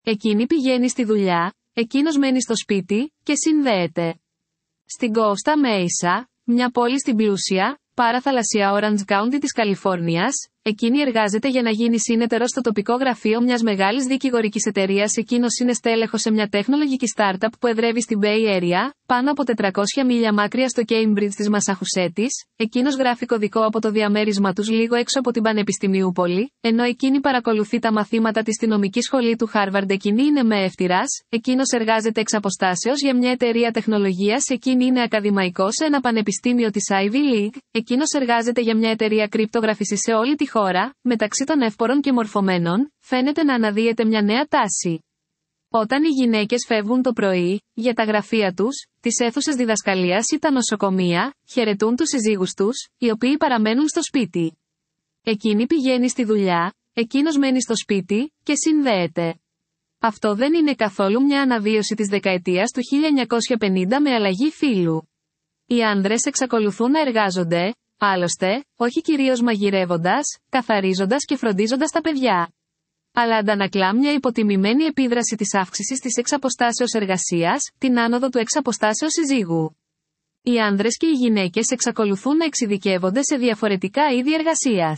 Εκείνη πηγαίνει στη δουλειά, εκείνος μένει στο σπίτι, και συνδέεται. Στην Κώστα Μέισα, μια πόλη στην πλούσια, παραθαλασσιά Orange County της Καλιφόρνιας, εκείνη εργάζεται για να γίνει σύνεταιρος στο τοπικό γραφείο μιας μεγάλης δικηγορικής εταιρείας. Εκείνος είναι στέλεχος σε μια τεχνολογική startup που εδρεύει στην Bay Area, πάνω από 400 μίλια μακριά στο Cambridge της Μασαχουσέτης. Εκείνος γράφει κωδικό από το διαμέρισμα τους λίγο έξω από την Πανεπιστημιούπολη, ενώ εκείνη παρακολουθεί τα μαθήματα της στη νομική σχολή του Harvard. Εκείνη είναι μεύτηρας, εκείνος εργάζεται εξ αποστάσεως για μια εταιρεία τεχνολογίας. Εκείνη είναι ακαδημαϊκός σε ένα πανεπιστήμιο της Ivy League. Εκείνος εργάζεται για μια εταιρεία κρυπτογράφησης σε όλη τη χώρα. Μεταξύ των εύπορων και μορφωμένων, φαίνεται να αναδύεται μια νέα τάση. Όταν οι γυναίκες φεύγουν το πρωί, για τα γραφεία τους, τις αίθουσες διδασκαλίας ή τα νοσοκομεία, χαιρετούν τους συζύγους τους, οι οποίοι παραμένουν στο σπίτι. Εκείνη πηγαίνει στη δουλειά, εκείνος μένει στο σπίτι, και συνδέεται. Αυτό δεν είναι καθόλου μια αναβίωση της δεκαετίας του 1950 με αλλαγή φύλου. Οι άντρες εξακολουθούν να εργάζονται, άλλωστε, όχι κυρίως μαγειρεύοντας, καθαρίζοντας και φροντίζοντας τα παιδιά. Αλλά αντανακλά μια υποτιμημένη επίδραση της αύξησης της εξαποστάσεως εργασίας, την άνοδο του εξαποστάσεως συζύγου. Οι άνδρες και οι γυναίκες εξακολουθούν να εξειδικεύονται σε διαφορετικά είδη εργασίας.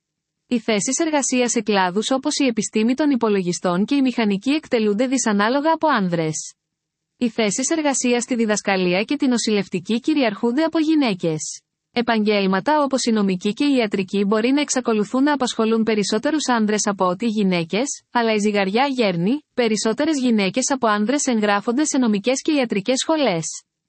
Οι θέσεις εργασίας σε κλάδους όπως η επιστήμη των υπολογιστών και η μηχανική εκτελούνται δυσανάλογα από άνδρες. Οι θέσεις εργασίας στη διδασκαλία και την νοσηλευτική κυριαρχούνται από γυναίκες. Επαγγέλματα όπως η νομική και η ιατρική μπορεί να εξακολουθούν να απασχολούν περισσότερους άνδρες από ότι οι γυναίκες, αλλά η ζυγαριά γέρνει, περισσότερες γυναίκες από άνδρες εγγράφονται σε νομικές και ιατρικές σχολές.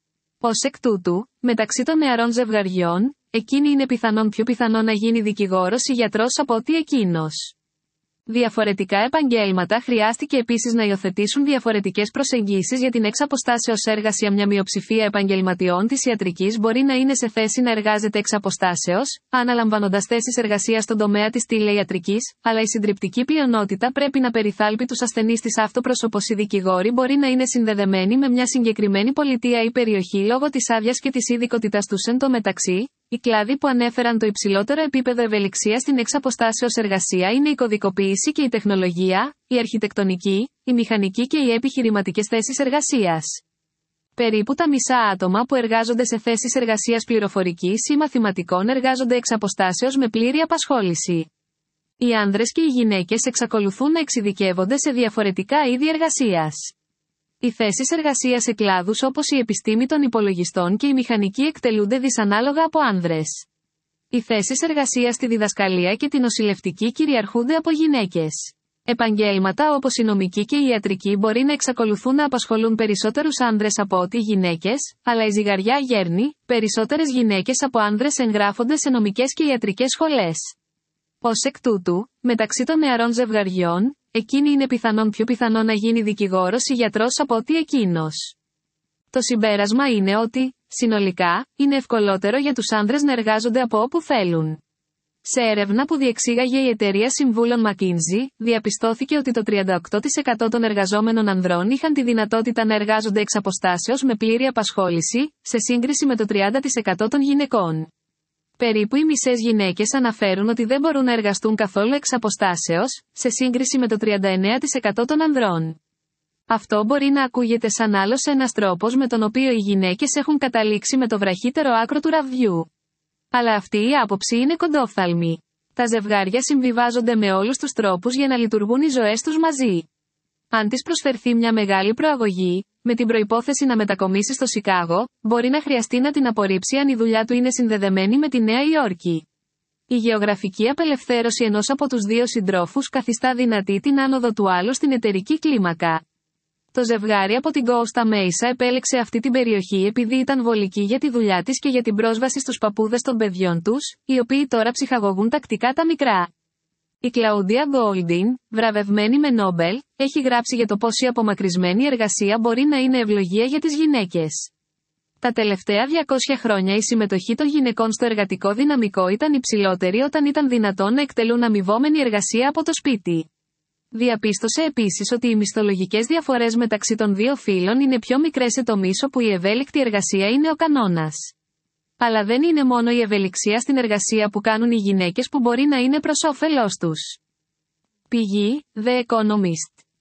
Ως εκ τούτου, μεταξύ των νεαρών ζευγαριών, εκείνη είναι πιο πιθανό να γίνει δικηγόρος ή γιατρός από ότι εκείνος. Διαφορετικά επαγγέλματα χρειάστηκε επίσης να υιοθετήσουν διαφορετικές προσεγγίσεις για την εξαποστάσεως έργασία. Μια μειοψηφία επαγγελματιών της ιατρικής μπορεί να είναι σε θέση να εργάζεται εξαποστάσεως, αναλαμβάνοντας θέσεις εργασίας στον τομέα της τηλεϊατρικής, αλλά η συντριπτική πλειονότητα πρέπει να περιθάλπει τους ασθενείς της αυτοπροσώπως. Οι δικηγόροι μπορεί να είναι συνδεδεμένοι με μια συγκεκριμένη πολιτεία ή περιοχή λόγω της άδειας και της ειδικότητάς τους. Εν τω μεταξύ, οι κλάδοι που ανέφεραν το υψηλότερο επίπεδο ευελιξίας στην εξαποστάσεως εργασία είναι η κωδικοποίηση και η τεχνολογία, η αρχιτεκτονική, η μηχανική και οι επιχειρηματικές θέσεις εργασίας. Περίπου τα μισά άτομα που εργάζονται σε θέσεις εργασίας πληροφορικής ή μαθηματικών εργάζονται εξαποστάσεως με πλήρη απασχόληση. Οι άνδρες και οι γυναίκες εξακολουθούν να εξειδικεύονται σε διαφορετικά είδη εργασίας. Οι θέσεις εργασίας σε κλάδους όπως η επιστήμη των υπολογιστών και η μηχανική εκτελούνται δυσανάλογα από άνδρες. Οι θέσεις εργασίας στη διδασκαλία και την νοσηλευτική κυριαρχούνται από γυναίκες. Επαγγέλματα όπως η νομική και η ιατρική μπορεί να εξακολουθούν να απασχολούν περισσότερους άνδρες από ότι γυναίκες, αλλά η ζυγαριά γέρνει, περισσότερες γυναίκες από άνδρες εγγράφονται σε νομικές και ιατρικές σχολές. Ως εκ τούτου, μεταξύ των νεαρών ζευγαριών, εκείνη είναι πιο πιθανό να γίνει δικηγόρος ή γιατρός από ότι εκείνος. Το συμπέρασμα είναι ότι, συνολικά, είναι ευκολότερο για τους άνδρες να εργάζονται από όπου θέλουν. Σε έρευνα που διεξήγαγε η εταιρεία συμβούλων McKinsey, διαπιστώθηκε ότι το 38% των εργαζόμενων ανδρών είχαν τη δυνατότητα να εργάζονται εξ αποστάσεως με πλήρη απασχόληση, σε σύγκριση με το 30% των γυναικών. Περίπου οι μισές γυναίκες αναφέρουν ότι δεν μπορούν να εργαστούν καθόλου εξ αποστάσεως, σε σύγκριση με το 39% των ανδρών. Αυτό μπορεί να ακούγεται σαν άλλος ένας τρόπος με τον οποίο οι γυναίκες έχουν καταλήξει με το βραχύτερο άκρο του ραβδιού. Αλλά αυτή η άποψη είναι κοντόφθαλμη. Τα ζευγάρια συμβιβάζονται με όλους τους τρόπους για να λειτουργούν οι ζωές τους μαζί. Αν της προσφερθεί μια μεγάλη προαγωγή, με την προϋπόθεση να μετακομίσει στο Σικάγο, μπορεί να χρειαστεί να την απορρίψει αν η δουλειά του είναι συνδεδεμένη με τη Νέα Υόρκη. Η γεωγραφική απελευθέρωση ενός από τους δύο συντρόφους καθιστά δυνατή την άνοδο του άλλου στην εταιρική κλίμακα. Το ζευγάρι από την Κώστα Μέισα επέλεξε αυτή την περιοχή επειδή ήταν βολική για τη δουλειά της και για την πρόσβαση στους παππούδες των παιδιών τους, οι οποίοι τώρα ψυχαγωγούν τακτικά τα μικρά. Η Κλαούντια Γκόλντιν, βραβευμένη με Νόμπελ, έχει γράψει για το πώς η απομακρυσμένη εργασία μπορεί να είναι ευλογία για τις γυναίκες. Τα τελευταία 200 χρόνια η συμμετοχή των γυναικών στο εργατικό δυναμικό ήταν υψηλότερη όταν ήταν δυνατόν να εκτελούν αμοιβόμενη εργασία από το σπίτι. Διαπίστωσε επίσης ότι οι μισθολογικές διαφορές μεταξύ των δύο φύλων είναι πιο μικρές σε τομείς όπου η ευέλικτη εργασία είναι ο κανόνας. Αλλά δεν είναι μόνο η ευελιξία στην εργασία που κάνουν οι γυναίκες που μπορεί να είναι προς όφελός τους. Πηγή: The Economist.